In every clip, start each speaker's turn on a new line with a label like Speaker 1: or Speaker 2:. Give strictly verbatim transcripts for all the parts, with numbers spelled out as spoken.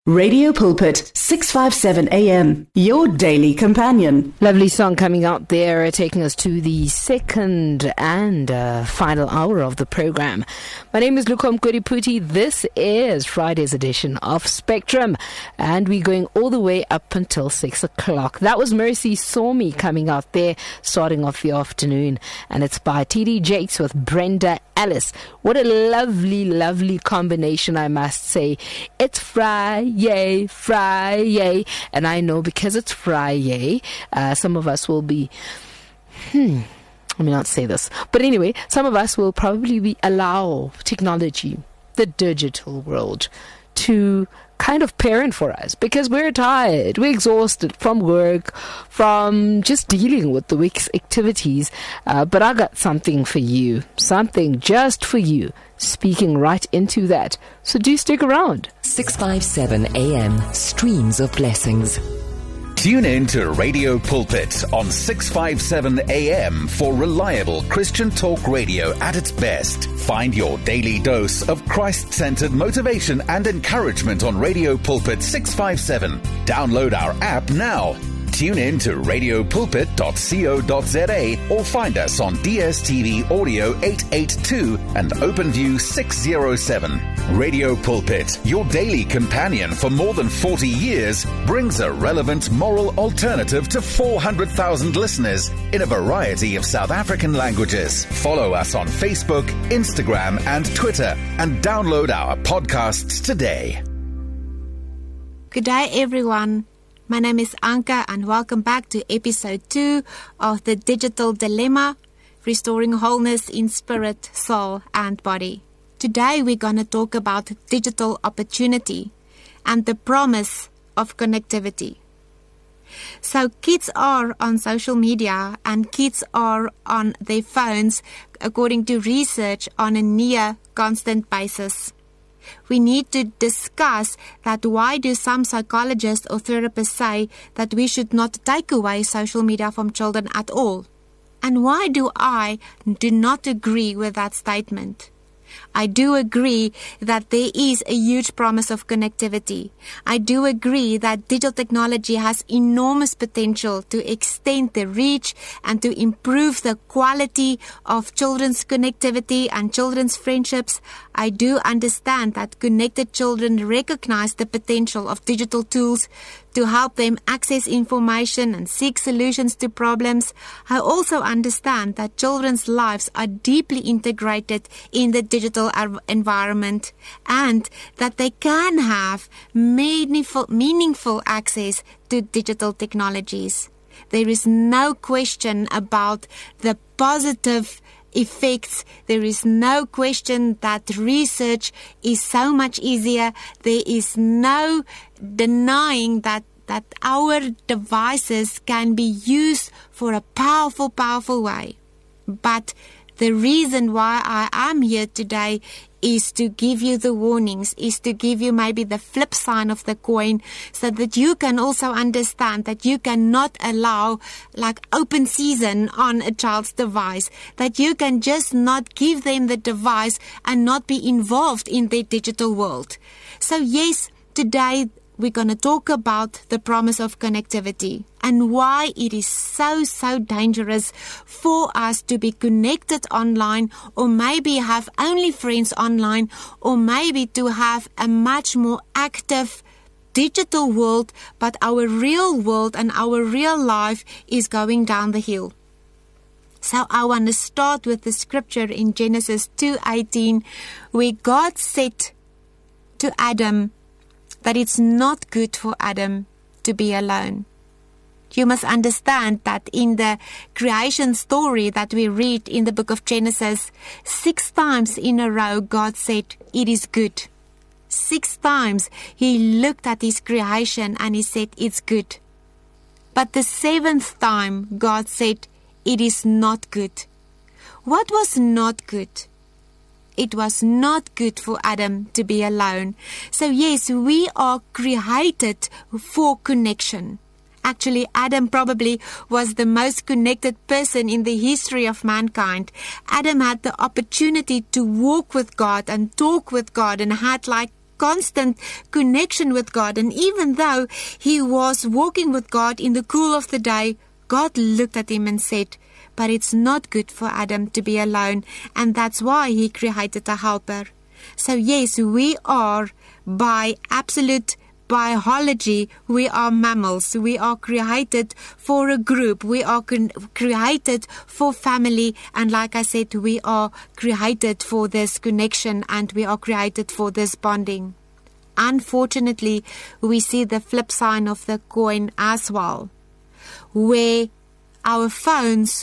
Speaker 1: Radio Pulpit, six fifty-seven A M, your daily companion.
Speaker 2: Lovely song coming out there, taking us to the second and uh, final hour of the program. My name is Lukom Kodiputi. This is Friday's edition of Spectrum, and we're going all the way up until six o'clock. That was Mercy Saw Me coming out there, starting off the afternoon, and it's by T D Jakes with Brenda Ellis. What a lovely, lovely combination, I must say. It's Friday, Friday, and I know because it's Friday, uh, some of us will be, hmm, let me not say this, but anyway, some of us will probably be allow technology, the digital world, to kind of parent for us because we're tired, we're exhausted from work, from just dealing with the week's activities. Uh, but I got something for you, something just for you, speaking right into that. So do stick around.
Speaker 3: six fifty-seven A M, Streams of Blessings.
Speaker 4: Tune in to Radio Pulpit on six fifty-seven A M for reliable Christian talk radio at its best. Find your daily dose of Christ-centered motivation and encouragement on Radio Pulpit six fifty-seven. Download our app now. Tune in to radio pulpit dot co dot za or find us on D S T V Audio eight eighty-two and OpenView six oh seven. Radio Pulpit, your daily companion for more than forty years, brings a relevant moral alternative to four hundred thousand listeners in a variety of South African languages. Follow us on Facebook, Instagram and Twitter and download our podcasts today.
Speaker 5: Good day, everyone. My name is Anka and welcome back to episode two of The Digital Dilemma, Restoring Wholeness in Spirit, Soul and Body. Today we're going to talk about digital opportunity and the promise of connectivity. So kids are on social media and kids are on their phones, according to research, on a near constant basis. We need to discuss that why do some psychologists or therapists say that we should not take away social media from children at all? And why do I do not agree with that statement? I do agree that there is a huge promise of connectivity. I do agree that digital technology has enormous potential to extend the reach and to improve the quality of children's connectivity and children's friendships. I do understand that connected children recognize the potential of digital tools to help them access information and seek solutions to problems. I also understand that children's lives are deeply integrated in the digital environment and that they can have meaningful, meaningful access to digital technologies. There is no question about the positive effects. There is no question that research is so much easier. There is no denying that that our devices can be used for a powerful, powerful way. But the reason why I am here today is to give you the warnings, is to give you maybe the flip side of the coin so that you can also understand that you cannot allow like open season on a child's device, that you can just not give them the device and not be involved in their digital world. So yes, today we're going to talk about the promise of connectivity and why it is so, so dangerous for us to be connected online or maybe have only friends online or maybe to have a much more active digital world, but our real world and our real life is going down the hill. So I want to start with the scripture in Genesis two eighteen where God said to Adam that it's not good for Adam to be alone. You must understand that in the creation story that we read in the book of Genesis, six times in a row God said, it is good. Six times he looked at his creation and he said, it's good. But the seventh time God said, it is not good. What was not good? It was not good for Adam to be alone. So yes, we are created for connection. Actually, Adam probably was the most connected person in the history of mankind. Adam had the opportunity to walk with God and talk with God and had like constant connection with God. And even though he was walking with God in the cool of the day, God looked at him and said, but it's not good for Adam to be alone, and that's why he created a helper. So yes, we are, by absolute biology, we are mammals. We are created for a group. We are con- created for family. And like I said, we are created for this connection, and we are created for this bonding. Unfortunately, we see the flip side of the coin as well, where our phones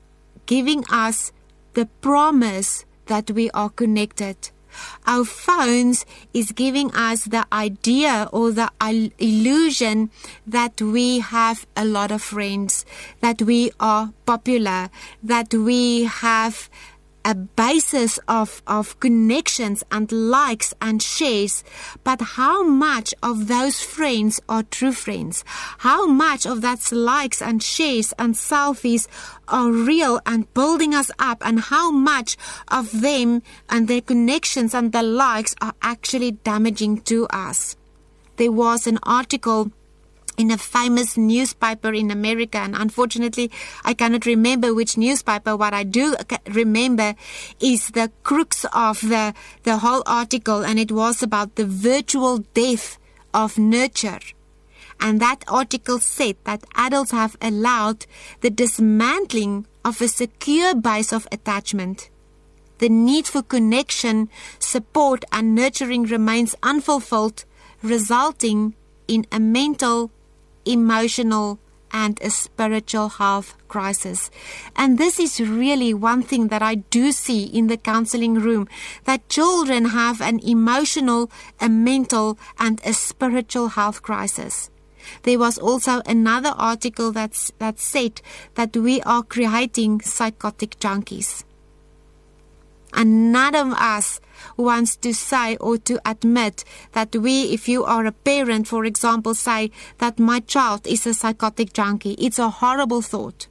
Speaker 5: giving us the promise that we are connected. Our phones is giving us the idea or the illusion that we have a lot of friends, that we are popular, that we have a basis of, of connections and likes and shares. But how much of those friends are true friends? How much of that likes and shares and selfies are real and building us up? And how much of them and their connections and the likes are actually damaging to us? There was an article in a famous newspaper in America, and unfortunately I cannot remember which newspaper. What I do remember is the crux of the, the whole article, and it was about the virtual death of nurture. And that article said that adults have allowed the dismantling of a secure base of attachment. The need for connection, support, and nurturing remains unfulfilled, resulting in a mental, emotional, and a spiritual health crisis. And this is really one thing that I do see in the counseling room, that children have an emotional, a mental, and a spiritual health crisis. There was also another article that's, that said that we are creating psychotic junkies. And none of us wants to say or to admit that we, if you are a parent, for example, say that my child is a psychotic junkie. It's a horrible thought.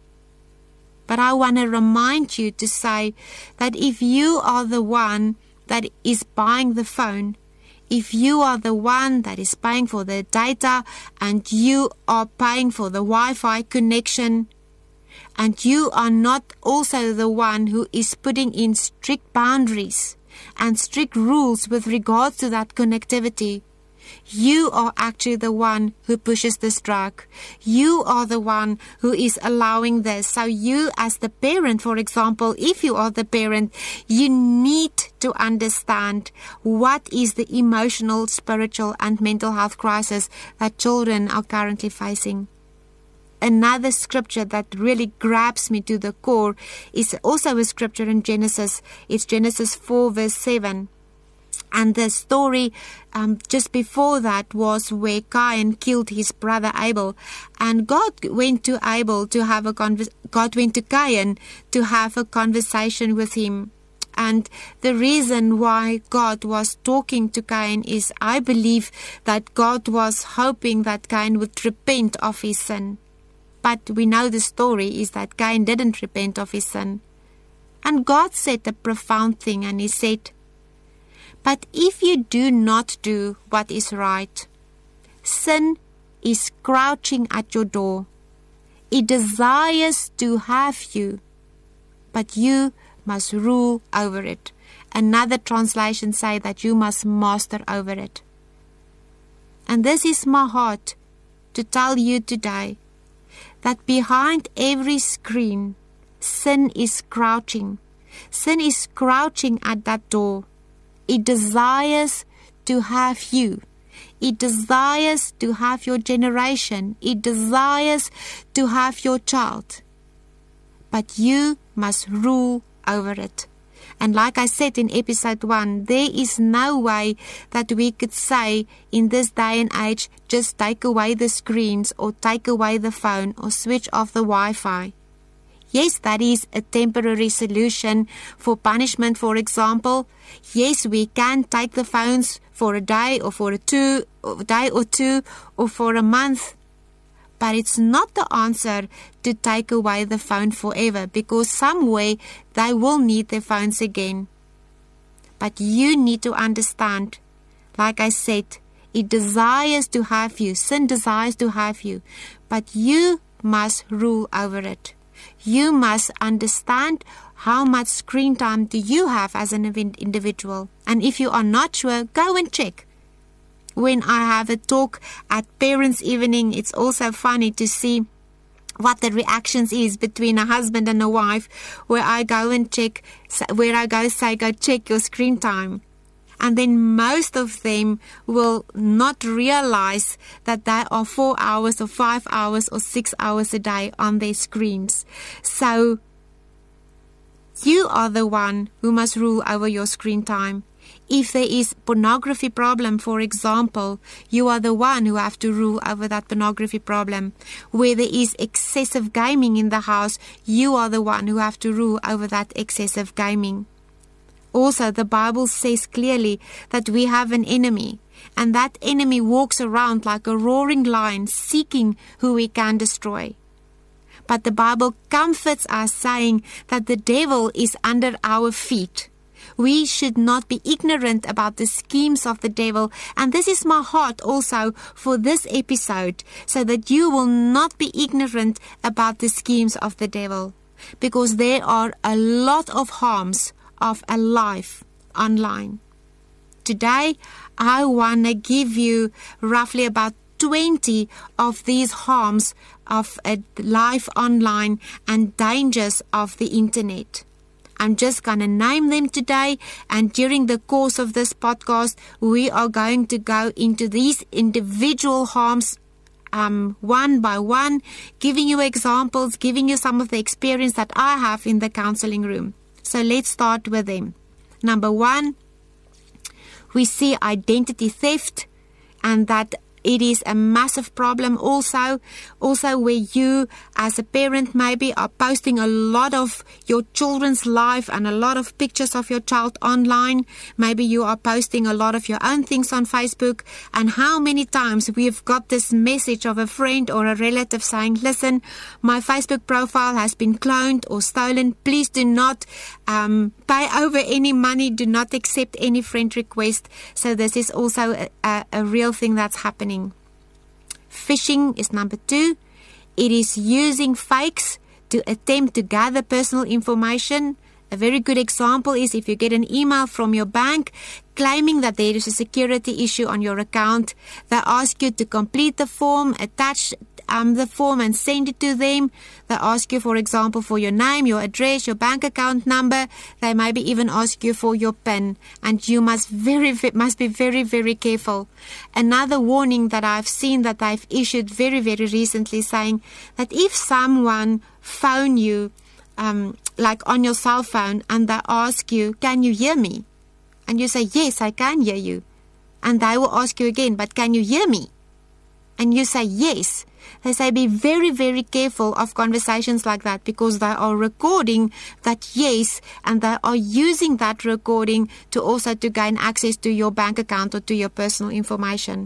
Speaker 5: But I want to remind you to say that if you are the one that is buying the phone, if you are the one that is paying for the data and you are paying for the Wi-Fi connection, and you are not also the one who is putting in strict boundaries and strict rules with regards to that connectivity, you are actually the one who pushes this drug. You are the one who is allowing this. So you as the parent, for example, if you are the parent, you need to understand what is the emotional, spiritual, and mental health crisis that children are currently facing. Another scripture that really grabs me to the core is also a scripture in Genesis. It's Genesis four verse seven. And the story um, just before that was where Cain killed his brother Abel. And God went to Abel to have a convers- God went to Cain to have a conversation with him. And the reason why God was talking to Cain is, I believe, that God was hoping that Cain would repent of his sin. But we know the story is that Cain didn't repent of his sin. And God said a profound thing, and he said, but if you do not do what is right, sin is crouching at your door. It desires to have you, but you must rule over it. Another translation say that you must master over it. And this is my heart to tell you today, that behind every screen, sin is crouching. Sin is crouching at that door. It desires to have you. It desires to have your generation. It desires to have your child. But you must rule over it. And like I said in episode one, there is no way that we could say in this day and age, just take away the screens or take away the phone or switch off the Wi-Fi. Yes, that is a temporary solution for punishment, for example. Yes, we can take the phones for a day or for a two, a day or two or for a month. But it's not the answer to take away the phone forever, because somewhere they will need their phones again. But you need to understand like I said, it desires to have you. Sin desires to have you. But you must rule over it. You must understand how much screen time do you have as an individual. And if you are not sure, go and check. When I have a talk at Parents' Evening, it's also funny to see what the reactions is between a husband and a wife, where I go and check, where I go say, go check your screen time. And then most of them will not realize that they are four hours or five hours or six hours a day on their screens. So you are the one who must rule over your screen time. If there is pornography problem, for example, you are the one who have to rule over that pornography problem. Where there is excessive gaming in the house, you are the one who have to rule over that excessive gaming. Also, the Bible says clearly that we have an enemy, and that enemy walks around like a roaring lion, seeking who he can destroy. But the Bible comforts us, saying that the devil is under our feet. We should not be ignorant about the schemes of the devil. And this is my heart also for this episode, so that you will not be ignorant about the schemes of the devil. Because there are a lot of harms of a life online. Today, I want to give you roughly about twenty of these harms of a life online and dangers of the internet. I'm just going to name them today, and during the course of this podcast, we are going to go into these individual harms um, one by one, giving you examples, giving you some of the experience that I have in the counseling room. So let's start with them. Number one, we see identity theft, and that it is a massive problem also. Also where you as a parent maybe are posting a lot of your children's life and a lot of pictures of your child online. Maybe you are posting a lot of your own things on Facebook. And how many times we've got this message of a friend or a relative saying, listen, my Facebook profile has been cloned or stolen. Please do not um, pay over any money. Do not accept any friend request. So this is also a, a, a real thing that's happening. Phishing is number two. It is using fakes to attempt to gather personal information. A very good example is if you get an email from your bank claiming that there is a security issue on your account. They ask you to complete the form, attach um, the form and send it to them. They ask you, for example, for your name, your address, your bank account number. They maybe even ask you for your PIN, and you must very must be very, very careful. Another warning that I've seen that they've issued very, very recently, saying that if someone phone you, um, like on your cell phone, and they ask you, can you hear me? And you say, yes, I can hear you. And they will ask you again, but can you hear me? And you say, yes. They say be very, very careful of conversations like that, because they are recording that yes, and they are using that recording to also to gain access to your bank account or to your personal information.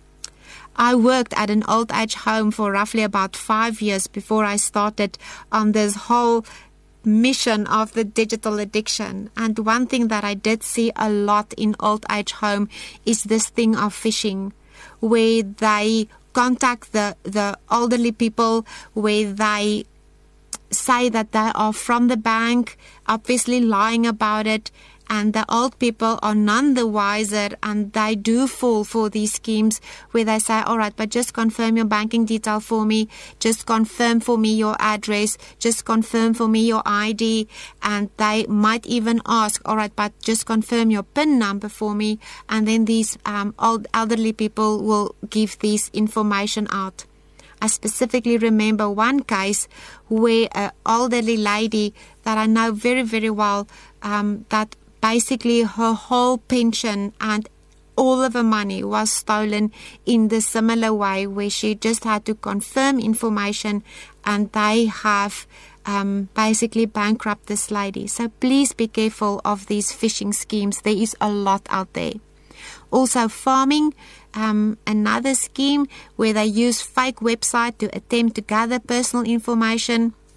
Speaker 5: I worked at an old age home for roughly about five years before I started on this whole mission of the digital addiction. And one thing that I did see a lot in old age home is this thing of phishing, where they contact the, the elderly people, where they say that they are from the bank, obviously lying about it, and the old people are none the wiser, and they do fall for these schemes where they say, all right, but just confirm your banking detail for me, just confirm for me your address, just confirm for me your I D, and they might even ask, all right, but just confirm your PIN number for me, and then these um, old elderly people will give this information out. I specifically remember one case where an elderly lady that I know very, very well, um, that basically her whole pension and all of her money was stolen in the similar way, where she just had to confirm information, and they have um, basically bankrupt this lady. So please be careful of these phishing schemes. There is a lot out there. Also farming, um, another scheme where they use fake website to attempt to gather personal information.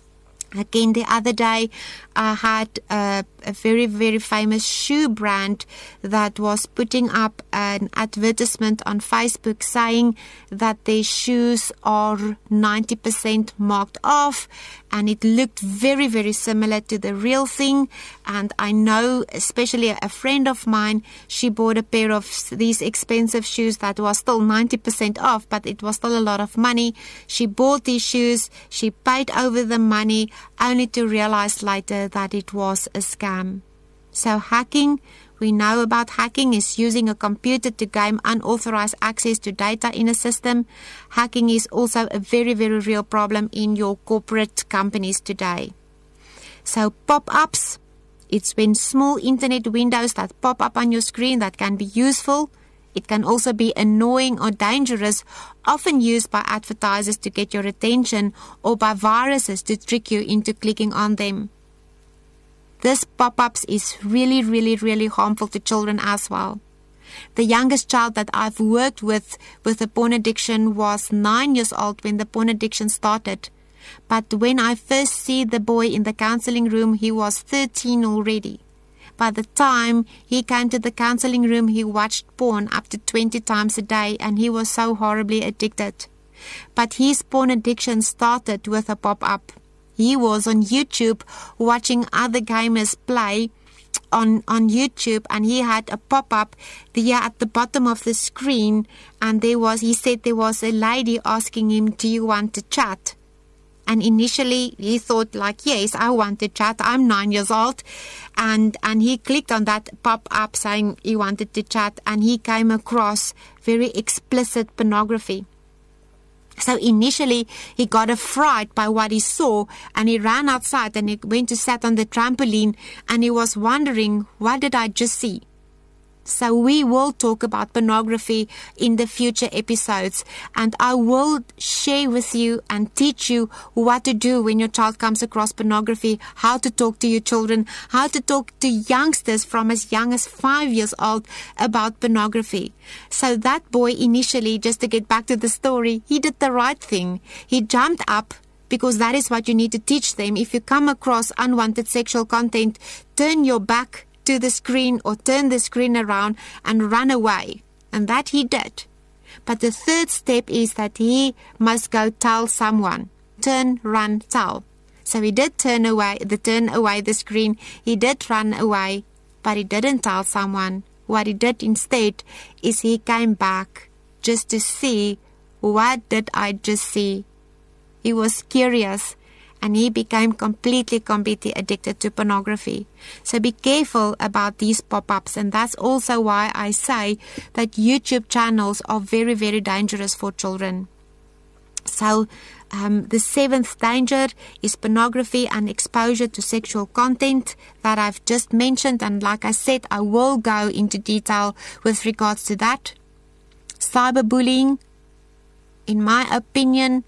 Speaker 5: Again, the other day, I had a, a very, very famous shoe brand that was putting up an advertisement on Facebook saying that their shoes are ninety percent marked off, and it looked very, very similar to the real thing. And I know, especially a friend of mine, she bought a pair of these expensive shoes that was still ninety percent off, but it was still a lot of money. She bought these shoes, she paid over the money, only to realize later that it was a scam. So hacking, we know about hacking, is using a computer to gain unauthorized access to data in a system. Hacking is also a very, very real problem in your corporate companies today. So pop-ups, it's when small internet windows that pop up on your screen that can be useful. It can also be annoying or dangerous, often used by advertisers to get your attention or by viruses to trick you into clicking on them. This pop-ups is really, really, really harmful to children as well. The youngest child that I've worked with with a porn addiction was nine years old when the porn addiction started. But when I first see the boy in the counseling room, he was thirteen already. By the time he came to the counseling room, he watched porn up to twenty times a day, and he was so horribly addicted. But his porn addiction started with a pop-up. He was on YouTube watching other gamers play on, on YouTube, and he had a pop-up there at the bottom of the screen, and there was, he said there was a lady asking him, "Do you want to chat?" And initially he thought like, yes, I want to chat. I'm nine years old. And, and he clicked on that pop-up saying he wanted to chat, and he came across very explicit pornography. So initially he got a fright by what he saw, and he ran outside and he went to sit on the trampoline, and he was wondering, what did I just see? So we will talk about pornography in the future episodes, and I will share with you and teach you what to do when your child comes across pornography, how to talk to your children, how to talk to youngsters from as young as five years old about pornography. So that boy initially, just to get back to the story, he did the right thing. He jumped up, because that is what you need to teach them. If you come across unwanted sexual content, turn your back to the screen or turn the screen around and run away. And that he did. But the third step is that he must go tell someone. Turn, run, tell. So he did turn away the turn away the screen. He did run away, but he didn't tell someone. What he did instead is he came back just to see, what did I just see? He was curious. And he became completely, completely addicted to pornography. So be careful about these pop-ups. And that's also why I say that YouTube channels are very, very dangerous for children. So um, the seventh danger is pornography and exposure to sexual content that I've just mentioned. And like I said, I will go into detail with regards to that. Cyberbullying, in my opinion,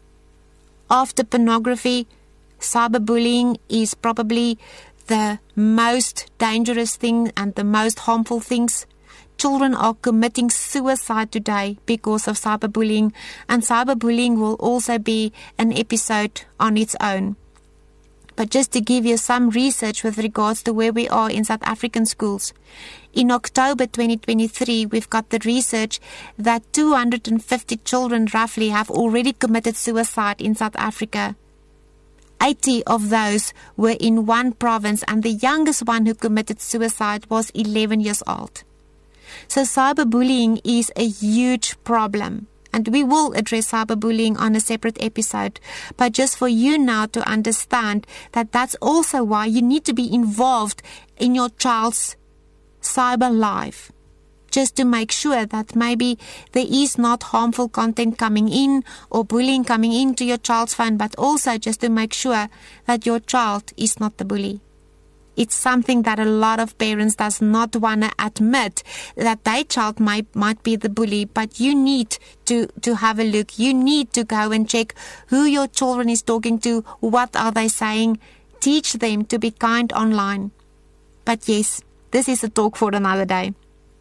Speaker 5: after pornography, cyberbullying is probably the most dangerous thing and the most harmful things. Children are committing suicide today because of cyberbullying, and cyberbullying will also be an episode on its own. But just to give you some research with regards to where we are in South African schools, in October twenty twenty-three, we've got the research that two hundred fifty children roughly have already committed suicide in South Africa. eighty of those were in one province, and the youngest one who committed suicide was eleven years old. So cyberbullying is a huge problem. And we will address cyberbullying on a separate episode. But just for you now to understand that that's also why you need to be involved in your child's cyber life. Just to make sure that maybe there is not harmful content coming in or bullying coming into your child's phone, but also just to make sure that your child is not the bully. It's something that a lot of parents does not want to admit, that their child might, might be the bully, but you need to, to have a look. You need to go and check who your children is talking to, what are they saying. Teach them to be kind online. But yes, this is a talk for another day.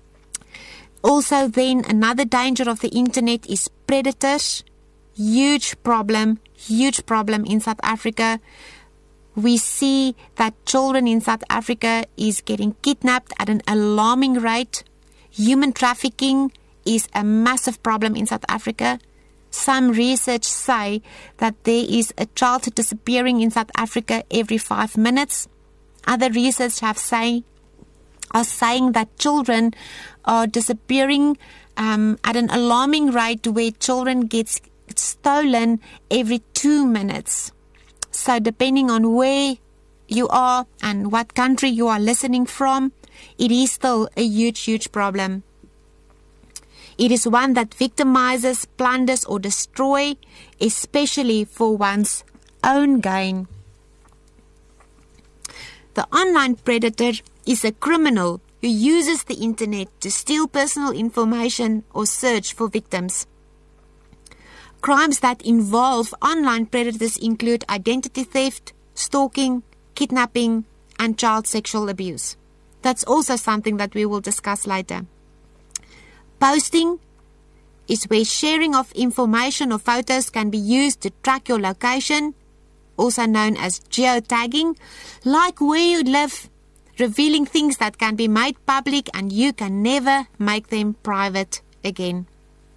Speaker 5: Also then, another danger of the internet is predators. Huge problem, huge problem in South Africa. we see that children in South Africa is getting kidnapped at an alarming rate. Human trafficking is a massive problem in South Africa. Some research say that there is a child disappearing in South Africa every five minutes. Other research have say, are saying that children are disappearing um, at an alarming rate, where children get stolen every two minutes. So depending on where you are and what country you are listening from, it is still a huge, huge problem. It is one that victimizes, plunders or destroys, especially for one's own gain. The online predator is a criminal who uses the internet to steal personal information or search for victims. Crimes that involve online predators include identity theft, stalking, kidnapping, and child sexual abuse. That's also something that we will discuss later. Posting is where sharing of information or photos can be used to track your location, also known as geotagging, like where you live, revealing things that can be made public and you can never make them private again.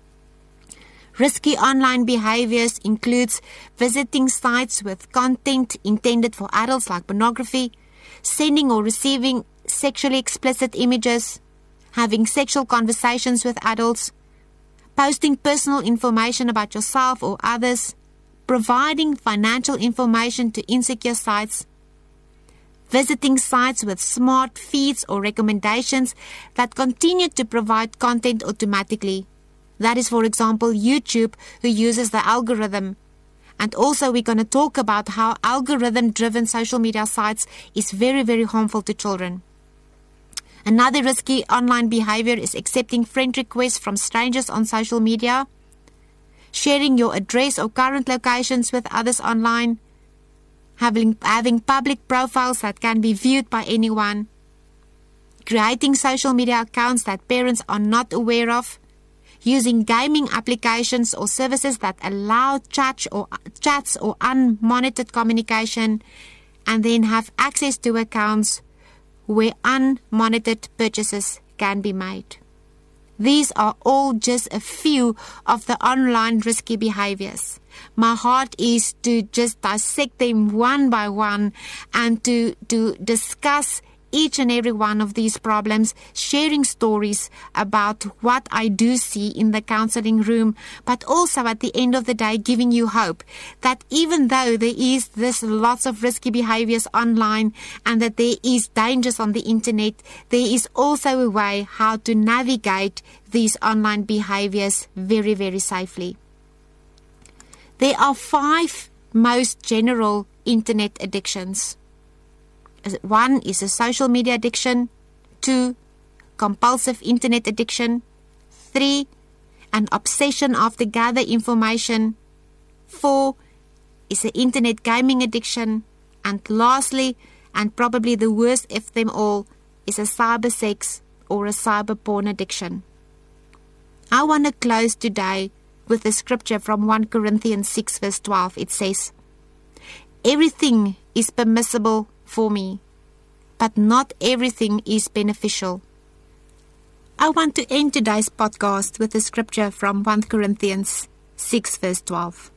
Speaker 5: Risky online behaviors includes visiting sites with content intended for adults like pornography, sending or receiving sexually explicit images, having sexual conversations with adults, posting personal information about yourself or others, providing financial information to insecure sites, visiting sites with smart feeds or recommendations that continue to provide content automatically. That is, for example, YouTube, who uses the algorithm. And also we're going to talk about how algorithm-driven social media sites is very, very harmful to children. Another risky online behavior is accepting friend requests from strangers on social media, sharing your address or current locations with others online, having, having public profiles that can be viewed by anyone, creating social media accounts that parents are not aware of, using gaming applications or services that allow chat or, chats or unmonitored communication, and then have access to accounts where unmonitored purchases can be made. These are all just a few of the online risky behaviors. My heart is to just dissect them one by one and to, to discuss each and every one of these problems, sharing stories about what I do see in the counseling room, but also at the end of the day giving you hope that even though there is this lots of risky behaviors online and that there is dangers on the internet, there is also a way how to navigate these online behaviors very, very safely. There are five most general internet addictions. One is a social media addiction. Two, compulsive internet addiction. Three, an obsession after gather information. Four is an internet gaming addiction. And lastly, and probably the worst of them all, is a cyber sex or a cyber porn addiction. I want to close today with a scripture from First Corinthians six verse twelve. It says, "Everything is permissible for me, but not everything is beneficial." I want to end today's podcast with a scripture from First Corinthians six verse twelve.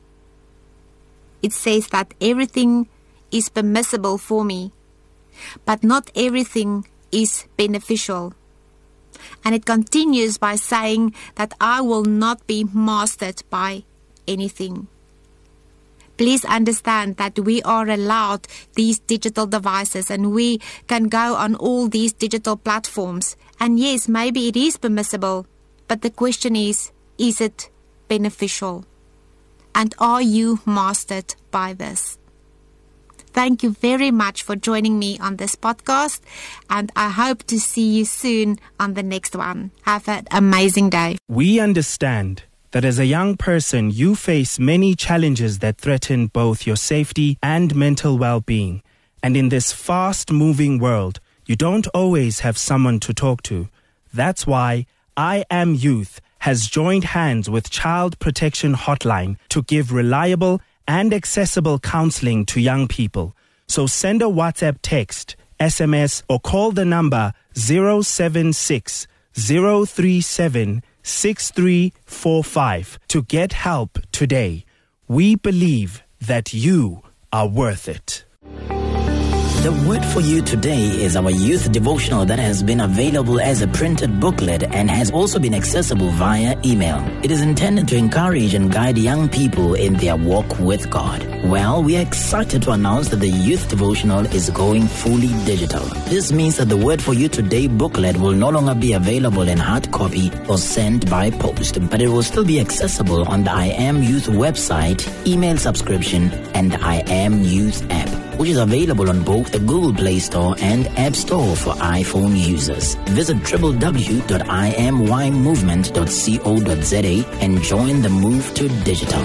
Speaker 5: It says that everything is permissible for me, but not everything is beneficial. And it continues by saying that I will not be mastered by anything. Please understand that we are allowed these digital devices and we can go on all these digital platforms. And yes, maybe it is permissible, but the question is, is it beneficial? And are you mastered by this? Thank you very much for joining me on this podcast, and I hope to see you soon on the next one. Have an amazing day.
Speaker 6: We understand that as a young person, you face many challenges that threaten both your safety and mental well-being. And in this fast-moving world, you don't always have someone to talk to. That's why I Am Youth has joined hands with Child Protection Hotline to give reliable and accessible counseling to young people. So send a WhatsApp text, S M S, or call the number zero seven six zero three seven six three four five to get help today. We believe that you are worth it.
Speaker 7: The word for you today is our youth devotional that has been available as a printed booklet and has also been accessible via email. It is intended to encourage and guide young people in their walk with God. Well, we are excited to announce that the youth devotional is going fully digital. This means that the word for you today booklet will no longer be available in hard copy or sent by post, but it will still be accessible on the I Am Youth website, email subscription, and the I Am Youth app, which is available on both the Google Play Store and App Store for iPhone users. Visit w w w dot i m y movement dot co dot z a and join the move to digital.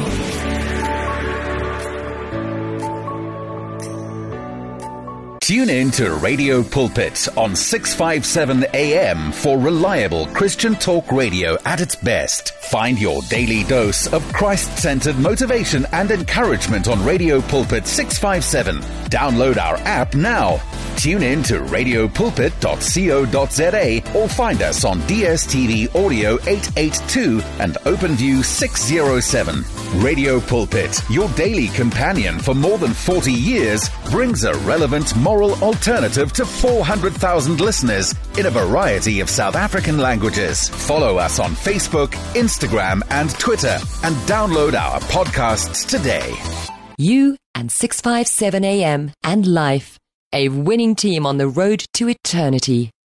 Speaker 4: Tune in to Radio Pulpit on six fifty-seven A M for reliable Christian talk radio at its best. Find your daily dose of Christ-centered motivation and encouragement on Radio Pulpit six fifty-seven. Download our app now. Tune in to radio pulpit dot co dot z a or find us on D S T V Audio eight eighty-two and OpenView six oh seven. Radio Pulpit, your daily companion for more than forty years, brings a relevant moral alternative to four hundred thousand listeners in a variety of South African languages. Follow us on Facebook, Instagram, and Twitter, and download our podcasts today.
Speaker 3: You and six fifty-seven A M and Life, a winning team on the road to eternity.